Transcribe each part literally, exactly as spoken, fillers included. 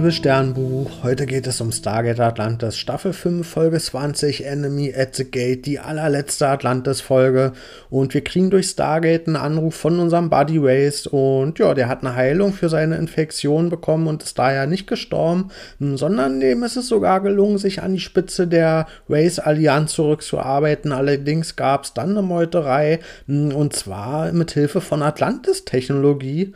liebes Sternbuch, heute geht es um Stargate Atlantis, Staffel fünf, Folge zwanzig, Enemy at the Gate, die allerletzte Atlantis-Folge. Und wir kriegen durch Stargate einen Anruf von unserem Buddy Race und ja, der hat eine Heilung für seine Infektion bekommen und ist daher nicht gestorben, sondern dem ist es sogar gelungen, sich an die Spitze der Race-Allianz zurückzuarbeiten. Allerdings gab es dann eine Meuterei und zwar mit Hilfe von Atlantis-Technologie.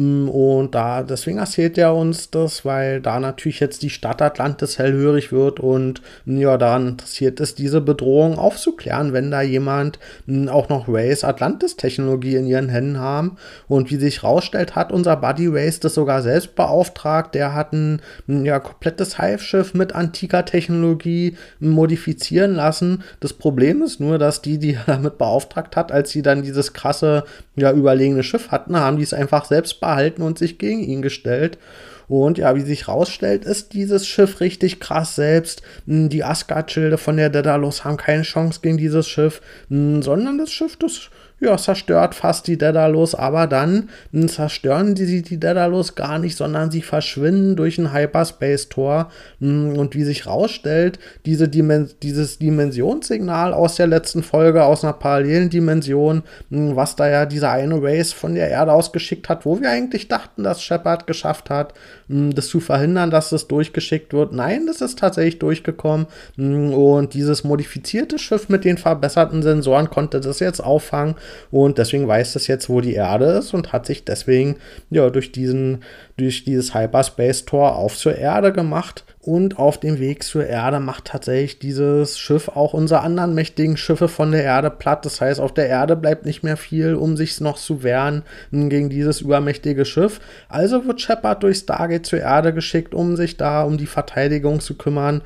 Und da, deswegen erzählt er uns das, weil da natürlich jetzt die Stadt Atlantis hellhörig wird und ja, daran interessiert ist, diese Bedrohung aufzuklären, wenn da jemand m, auch noch Race Atlantis-Technologie in ihren Händen haben. Und wie sich rausstellt, hat unser Buddy Race das sogar selbst beauftragt. Der hat ein m, ja, komplettes Hive-Schiff mit antiker Technologie m, modifizieren lassen. Das Problem ist nur, dass die, die er damit beauftragt hat, als sie dann dieses krasse, ja, überlegene Schiff hatten, haben die es einfach selbst behalten und sich gegen ihn gestellt. Und ja, wie sich rausstellt, ist dieses Schiff richtig krass selbst. Die Asgard-Schilde von der Daedalus haben keine Chance gegen dieses Schiff, sondern das Schiff, das ja, zerstört fast die Daedalus, aber dann mh, zerstören die die Daedalus gar nicht, sondern sie verschwinden durch ein Hyperspace-Tor. Mh, und wie sich rausstellt, diese Dimen- dieses Dimensionssignal aus der letzten Folge, aus einer parallelen Dimension, mh, was da ja dieser eine Race von der Erde aus geschickt hat, wo wir eigentlich dachten, dass Shepard geschafft hat, mh, das zu verhindern, dass das durchgeschickt wird. Nein, das ist tatsächlich durchgekommen. Mh, und dieses modifizierte Schiff mit den verbesserten Sensoren konnte das jetzt auffangen. Und deswegen weiß es jetzt, wo die Erde ist und hat sich deswegen ja durch diesen durch dieses Hyperspace-Tor auf zur Erde gemacht. Und auf dem Weg zur Erde macht tatsächlich dieses Schiff auch unsere anderen mächtigen Schiffe von der Erde platt. Das heißt, auf der Erde bleibt nicht mehr viel, um sich noch zu wehren gegen dieses übermächtige Schiff. Also wird Shepard durch Stargate zur Erde geschickt, um sich da um die Verteidigung zu kümmern.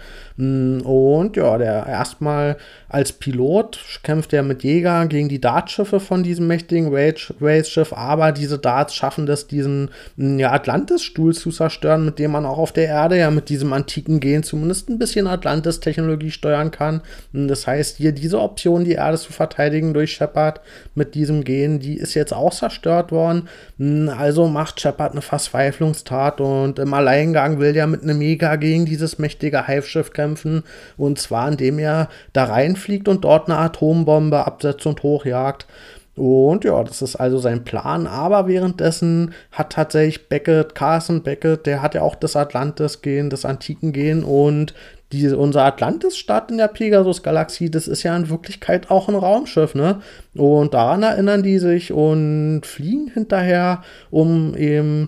Und ja, der erstmal als Pilot kämpft er mit Jäger gegen die Dartschiffe von diesem mächtigen Race-Schiff, aber diese Darts schaffen es, diesen ja, Atlantis-Stuhl zu zerstören, mit dem man auch auf der Erde ja mit diesem antiken Gen zumindest ein bisschen Atlantis-Technologie steuern kann. Das heißt, hier diese Option, die Erde zu verteidigen durch Shepard mit diesem Gen, die ist jetzt auch zerstört worden. Also macht Shepard eine Verzweiflungstat und im Alleingang will er mit einem Jäger gegen dieses mächtige Hive-Schiff kämpfen, und zwar indem er da reinfliegt und dort eine Atombombe absetzt und hochjagt. Und ja, das ist also sein Plan, aber währenddessen hat tatsächlich Beckett, Carson Beckett, der hat ja auch das Atlantis-Gen, das Antiken-Gen, und diese, unsere Atlantis-Stadt in der Pegasus-Galaxie, das ist ja in Wirklichkeit auch ein Raumschiff, ne? Und daran erinnern die sich und fliegen hinterher, um eben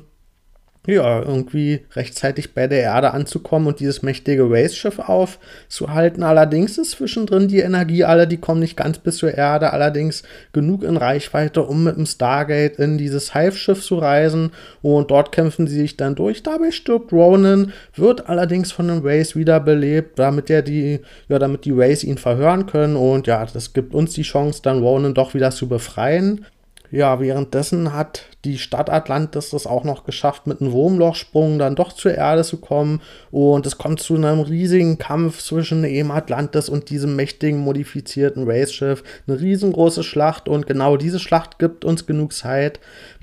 ja, irgendwie rechtzeitig bei der Erde anzukommen und dieses mächtige Race-Schiff aufzuhalten. Allerdings ist zwischendrin die Energie alle, die kommen nicht ganz bis zur Erde, allerdings genug in Reichweite, um mit dem Stargate in dieses Hive-Schiff zu reisen, und dort kämpfen sie sich dann durch. Dabei stirbt Ronan, wird allerdings von dem Race wiederbelebt, damit er die, ja, damit die Race ihn verhören können, und ja, das gibt uns die Chance, dann Ronan doch wieder zu befreien. Ja, währenddessen hat die Stadt Atlantis das auch noch geschafft, mit einem Wurmlochsprung dann doch zur Erde zu kommen. Und es kommt zu einem riesigen Kampf zwischen eben Atlantis und diesem mächtigen, modifizierten Race-Schiff. Eine riesengroße Schlacht, und genau diese Schlacht gibt uns genug Zeit,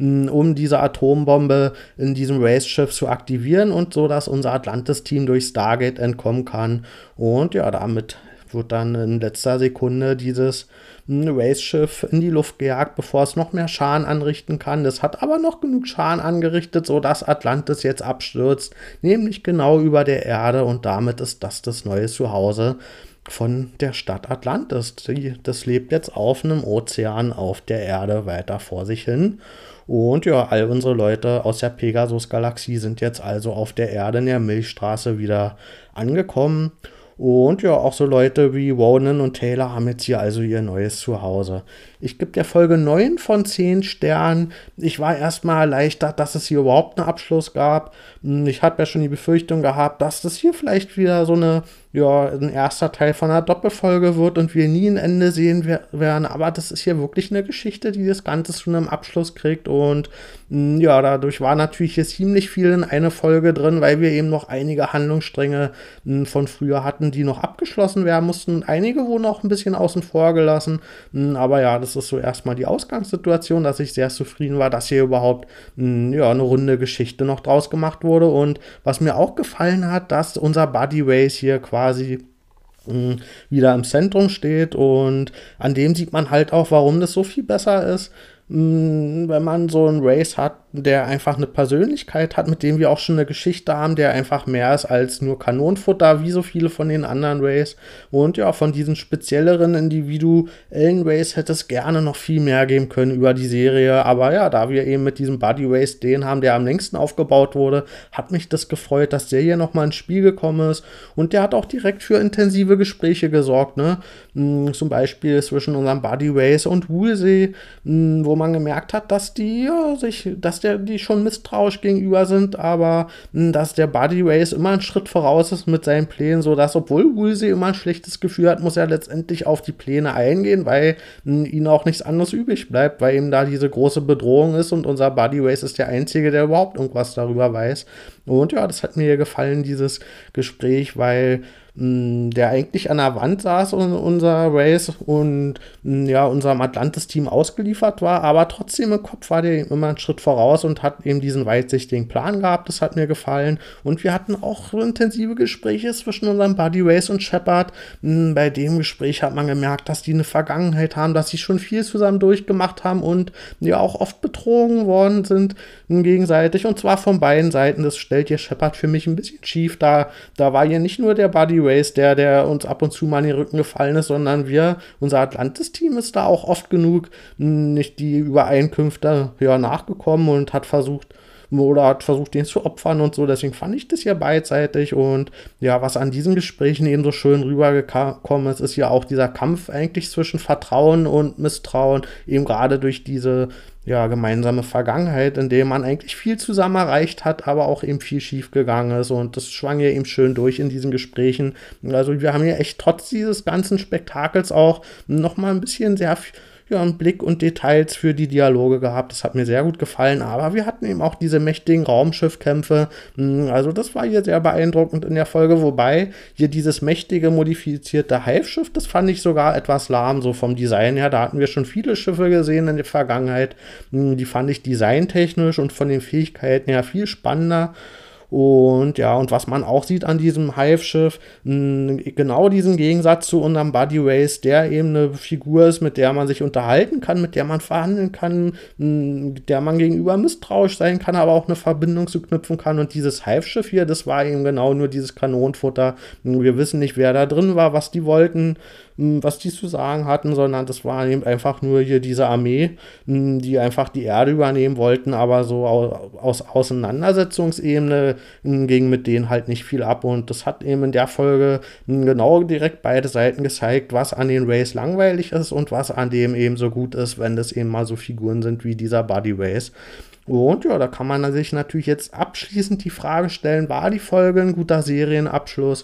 um diese Atombombe in diesem Race-Schiff zu aktivieren und so, dass unser Atlantis-Team durch Stargate entkommen kann. Und ja, damit wird dann in letzter Sekunde dieses Race-Schiff in die Luft gejagt, bevor es noch mehr Schaden anrichten kann. Das hat aber noch genug Schaden angerichtet, sodass Atlantis jetzt abstürzt, nämlich genau über der Erde, und damit ist das das neue Zuhause von der Stadt Atlantis. Das lebt jetzt auf einem Ozean auf der Erde weiter vor sich hin. Und ja, all unsere Leute aus der Pegasus-Galaxie sind jetzt also auf der Erde in der Milchstraße wieder angekommen. Und ja, auch so Leute wie Ronan und Taylor haben jetzt hier also ihr neues Zuhause. Ich gebe der Folge neun von zehn Sternen. Ich war erstmal erleichtert, dass es hier überhaupt einen Abschluss gab. Ich hatte ja schon die Befürchtung gehabt, dass das hier vielleicht wieder so eine ja, ein erster Teil von einer Doppelfolge wird und wir nie ein Ende sehen wer- werden. Aber das ist hier wirklich eine Geschichte, die das Ganze zu einem Abschluss kriegt. Und mh, ja, dadurch war natürlich hier ziemlich viel in eine Folge drin, weil wir eben noch einige Handlungsstränge mh, von früher hatten, die noch abgeschlossen werden mussten. Und einige wurden auch ein bisschen außen vor gelassen. Mh, aber ja, das ist so erstmal die Ausgangssituation, dass ich sehr zufrieden war, dass hier überhaupt mh, ja, eine runde Geschichte noch draus gemacht wurde. Und was mir auch gefallen hat, dass unser Buddy Race hier quasi mh, wieder im Zentrum steht, und an dem sieht man halt auch, warum das so viel besser ist, mh, wenn man so einen Race hat, der einfach eine Persönlichkeit hat, mit dem wir auch schon eine Geschichte haben, der einfach mehr ist als nur Kanonenfutter, wie so viele von den anderen Rays. Und ja, von diesen spezielleren individuellen Rays hätte es gerne noch viel mehr geben können über die Serie. Aber ja, da wir eben mit diesem Buddy Race den haben, der am längsten aufgebaut wurde, hat mich das gefreut, dass der hier nochmal ins Spiel gekommen ist. Und der hat auch direkt für intensive Gespräche gesorgt, ne? Mh, zum Beispiel zwischen unserem Buddy Race und Woolsey, mh, wo man gemerkt hat, dass die ja, sich, dass der, die schon misstrauisch gegenüber sind, aber mh, dass der Buddy Race immer einen Schritt voraus ist mit seinen Plänen, sodass, obwohl Woolsey immer ein schlechtes Gefühl hat, muss er letztendlich auf die Pläne eingehen, weil mh, ihnen auch nichts anderes übrig bleibt, weil eben da diese große Bedrohung ist, und unser Buddy Race ist der Einzige, der überhaupt irgendwas darüber weiß. Und ja, das hat mir gefallen, dieses Gespräch, weil mh, der eigentlich an der Wand saß und unser Race und mh, ja, unserem Atlantis-Team ausgeliefert war, aber trotzdem im Kopf war der eben immer einen Schritt voraus und hat eben diesen weitsichtigen Plan gehabt. Das hat mir gefallen. Und wir hatten auch intensive Gespräche zwischen unserem Buddy Race und Shepard. Mh, bei dem Gespräch hat man gemerkt, dass die eine Vergangenheit haben, dass sie schon viel zusammen durchgemacht haben und ja auch oft betrogen worden sind mh, gegenseitig, und zwar von beiden Seiten. Das stellt hier Shepard für mich ein bisschen schief. Da, da war hier nicht nur der Buddy Race, der, der uns ab und zu mal in den Rücken gefallen ist, sondern wir, unser Atlantis-Team ist da auch oft genug mh, nicht die Übereinkünfte ja, nachgekommen und hat versucht, oder hat versucht, den zu opfern und so. Deswegen fand ich das ja beidseitig. Und ja, was an diesen Gesprächen eben so schön rübergekommen ist, ist ja auch dieser Kampf eigentlich zwischen Vertrauen und Misstrauen, eben gerade durch diese ja, gemeinsame Vergangenheit, in der man eigentlich viel zusammen erreicht hat, aber auch eben viel schief gegangen ist. Und das schwang ja eben schön durch in diesen Gesprächen. Also wir haben ja echt trotz dieses ganzen Spektakels auch nochmal ein bisschen sehr viel ja, einen Blick und Details für die Dialoge gehabt. Das hat mir sehr gut gefallen, aber wir hatten eben auch diese mächtigen Raumschiffkämpfe. Also das war hier sehr beeindruckend in der Folge, wobei hier dieses mächtige, modifizierte Hive-Schiff, das fand ich sogar etwas lahm, so vom Design her. Da hatten wir schon viele Schiffe gesehen in der Vergangenheit. Die fand ich designtechnisch und von den Fähigkeiten her viel spannender. Und ja, und was man auch sieht an diesem Hive-Schiff, mh, genau diesen Gegensatz zu unserem Buddy Race, der eben eine Figur ist, mit der man sich unterhalten kann, mit der man verhandeln kann, mh, der man gegenüber misstrauisch sein kann, aber auch eine Verbindung zu knüpfen kann. Und dieses Hive-Schiff hier, das war eben genau nur dieses Kanonenfutter. Wir wissen nicht, wer da drin war, was die wollten, mh, was die zu sagen hatten, sondern das war eben einfach nur hier diese Armee, mh, die einfach die Erde übernehmen wollten, aber so aus Auseinandersetzungsebene ging mit denen halt nicht viel ab, und das hat eben in der Folge genau direkt beide Seiten gezeigt, was an den Rays langweilig ist und was an dem eben so gut ist, wenn das eben mal so Figuren sind wie dieser Buddy Race. Und ja, da kann man sich natürlich jetzt abschließend die Frage stellen, war die Folge ein guter Serienabschluss?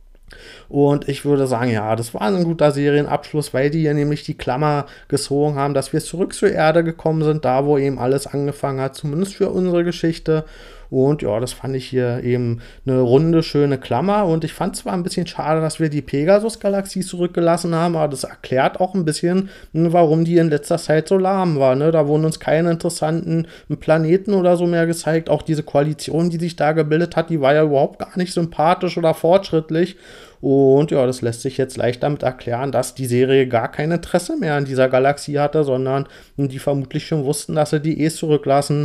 Und ich würde sagen, ja, das war ein guter Serienabschluss, weil die ja nämlich die Klammer gezogen haben, dass wir zurück zur Erde gekommen sind, da wo eben alles angefangen hat, zumindest für unsere Geschichte. Und ja, das fand ich hier eben eine runde, schöne Klammer. Und ich fand zwar ein bisschen schade, dass wir die Pegasus-Galaxie zurückgelassen haben, aber das erklärt auch ein bisschen, warum die in letzter Zeit so lahm war. Ne? Da wurden uns keine interessanten Planeten oder so mehr gezeigt. Auch diese Koalition, die sich da gebildet hat, die war ja überhaupt gar nicht sympathisch oder fortschrittlich. Und ja, das lässt sich jetzt leicht damit erklären, dass die Serie gar kein Interesse mehr an dieser Galaxie hatte, sondern die vermutlich schon wussten, dass sie die eh zurücklassen.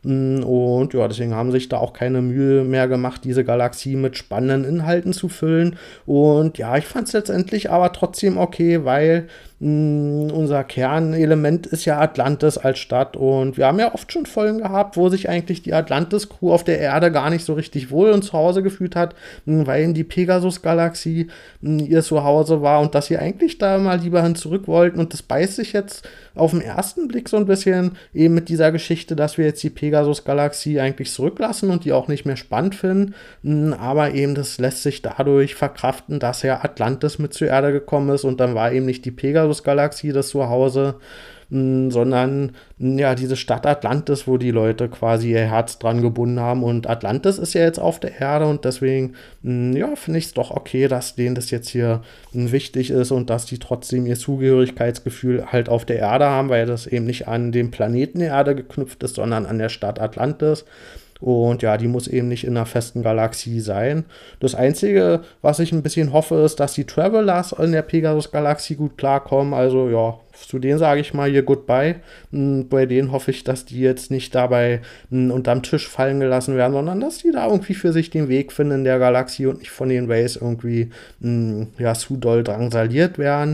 Und ja, deswegen haben sich da auch keine Mühe mehr gemacht, diese Galaxie mit spannenden Inhalten zu füllen. Und ja, ich fand es letztendlich aber trotzdem okay, weil Mh, unser Kernelement ist ja Atlantis als Stadt und wir haben ja oft schon Folgen gehabt, wo sich eigentlich die Atlantis-Crew auf der Erde gar nicht so richtig wohl und zu Hause gefühlt hat, mh, weil in die Pegasus-Galaxie mh, ihr Zuhause war und dass sie eigentlich da mal lieber hin zurück wollten und das beißt sich jetzt auf den ersten Blick so ein bisschen eben mit dieser Geschichte, dass wir jetzt die Pegasus-Galaxie eigentlich zurücklassen und die auch nicht mehr spannend finden, mh, aber eben das lässt sich dadurch verkraften, dass ja Atlantis mit zur Erde gekommen ist und dann war eben nicht die Pegasus-Galaxie das Zuhause, mh, sondern mh, ja diese Stadt Atlantis, wo die Leute quasi ihr Herz dran gebunden haben und Atlantis ist ja jetzt auf der Erde und deswegen mh, ja, finde ich es doch okay, dass denen das jetzt hier mh, wichtig ist und dass die trotzdem ihr Zugehörigkeitsgefühl halt auf der Erde haben, weil das eben nicht an den Planeten Erde geknüpft ist, sondern an der Stadt Atlantis. Und ja, die muss eben nicht in einer festen Galaxie sein. Das Einzige, was ich ein bisschen hoffe, ist, dass die Travelers in der Pegasus-Galaxie gut klarkommen. Also ja, zu denen sage ich mal hier Goodbye. Bei denen hoffe ich, dass die jetzt nicht dabei unterm Tisch fallen gelassen werden, sondern dass die da irgendwie für sich den Weg finden in der Galaxie und nicht von den Rays irgendwie ja, zu doll drangsaliert werden.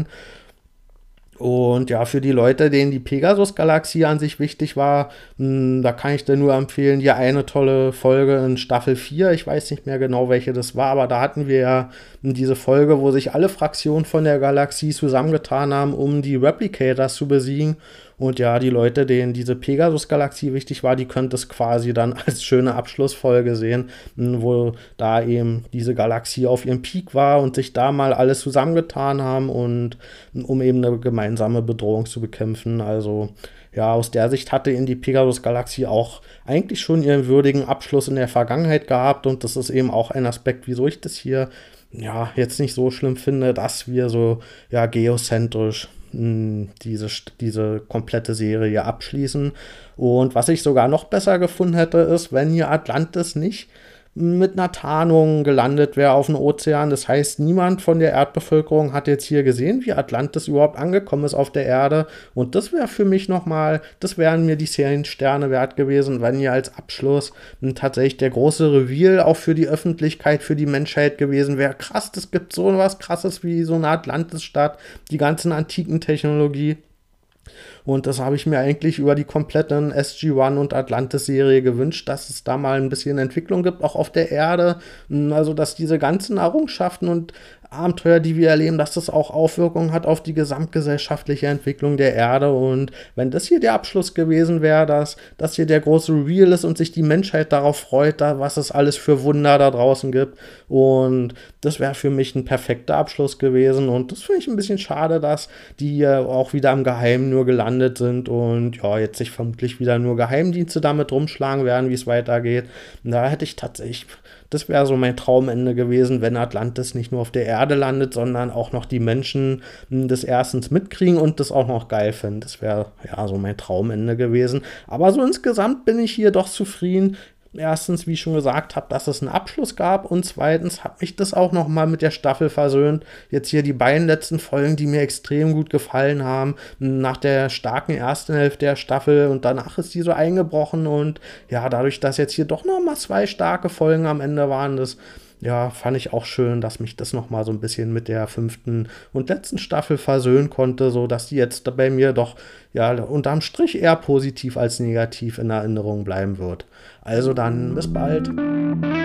Und ja, für die Leute, denen die Pegasus-Galaxie an sich wichtig war, mh, da kann ich dir nur empfehlen, hier eine tolle Folge in Staffel vier, ich weiß nicht mehr genau, welche das war, aber da hatten wir ja diese Folge, wo sich alle Fraktionen von der Galaxie zusammengetan haben, um die Replicators zu besiegen. Und ja, die Leute, denen diese Pegasus-Galaxie wichtig war, die können das quasi dann als schöne Abschlussfolge sehen, wo da eben diese Galaxie auf ihrem Peak war und sich da mal alles zusammengetan haben und um eben eine gemeinsame Bedrohung zu bekämpfen. Also ja, aus der Sicht hatte in die Pegasus-Galaxie auch eigentlich schon ihren würdigen Abschluss in der Vergangenheit gehabt und das ist eben auch ein Aspekt, wieso ich das hier ja jetzt nicht so schlimm finde, dass wir so ja geozentrisch diese, diese komplette Serie abschließen. Und was ich sogar noch besser gefunden hätte, ist, wenn hier Atlantis nicht mit einer Tarnung gelandet wäre auf dem Ozean. Das heißt, niemand von der Erdbevölkerung hat jetzt hier gesehen, wie Atlantis überhaupt angekommen ist auf der Erde. Und das wäre für mich nochmal, das wären mir die Seriensterne wert gewesen, wenn hier als Abschluss tatsächlich der große Reveal auch für die Öffentlichkeit, für die Menschheit gewesen wäre. Krass, es gibt so was Krasses wie so eine Atlantis-Stadt, die ganzen antiken Technologie. Und das habe ich mir eigentlich über die kompletten S G eins und Atlantis-Serie gewünscht, dass es da mal ein bisschen Entwicklung gibt, auch auf der Erde. Also, dass diese ganzen Errungenschaften und Abenteuer, die wir erleben, dass das auch Auswirkungen hat auf die gesamtgesellschaftliche Entwicklung der Erde. Und wenn das hier der Abschluss gewesen wäre, dass das hier der große Reveal ist und sich die Menschheit darauf freut, da, was es alles für Wunder da draußen gibt. Und das wäre für mich ein perfekter Abschluss gewesen. Und das finde ich ein bisschen schade, dass die äh, auch wieder im Geheimen nur gelandet sind und ja, jetzt sich vermutlich wieder nur Geheimdienste damit rumschlagen werden, wie es weitergeht. Und da hätte ich tatsächlich, das wäre so mein Traumende gewesen, wenn Atlantis nicht nur auf der Erde landet, sondern auch noch die Menschen das erstens mitkriegen und das auch noch geil finden. Das wäre ja so mein Traumende gewesen. Aber so insgesamt bin ich hier doch zufrieden. Erstens, wie ich schon gesagt habe, dass es einen Abschluss gab und zweitens hat mich das auch noch mal mit der Staffel versöhnt. Jetzt hier die beiden letzten Folgen, die mir extrem gut gefallen haben, nach der starken ersten Hälfte der Staffel und danach ist die so eingebrochen und ja, dadurch, dass jetzt hier doch noch mal zwei starke Folgen am Ende waren, das ja, fand ich auch schön, dass mich das noch mal so ein bisschen mit der fünften und letzten Staffel versöhnen konnte, so dass die jetzt bei mir doch ja unterm Strich eher positiv als negativ in Erinnerung bleiben wird. Also dann, bis bald.